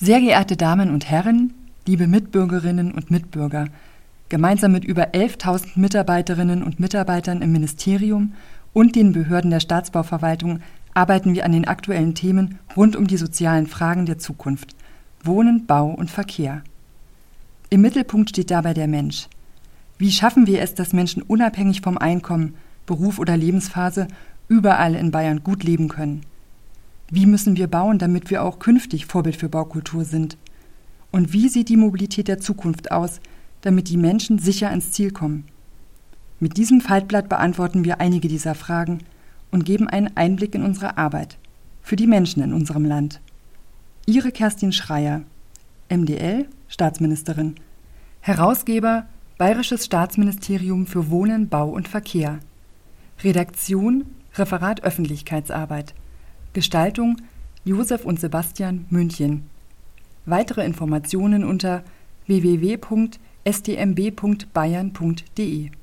Sehr geehrte Damen und Herren, liebe Mitbürgerinnen und Mitbürger, gemeinsam mit über 11.000 Mitarbeiterinnen und Mitarbeitern im Ministerium und den Behörden der Staatsbauverwaltung arbeiten wir an den aktuellen Themen rund um die sozialen Fragen der Zukunft: Wohnen, Bau und Verkehr. Im Mittelpunkt steht dabei der Mensch. Wie schaffen wir es, dass Menschen unabhängig vom Einkommen, Beruf oder Lebensphase überall in Bayern gut leben können? Wie müssen wir bauen, damit wir auch künftig Vorbild für Baukultur sind? Und wie sieht die Mobilität der Zukunft aus, damit die Menschen sicher ins Ziel kommen? Mit diesem Faltblatt beantworten wir einige dieser Fragen und geben einen Einblick in unsere Arbeit für die Menschen in unserem Land. Ihre Kerstin Schreier, MdL, Staatsministerin. Herausgeber, Bayerisches Staatsministerium für Wohnen, Bau und Verkehr. Redaktion, Referat Öffentlichkeitsarbeit. Gestaltung, Josef und Sebastian, München. Weitere Informationen unter www.stmb.bayern.de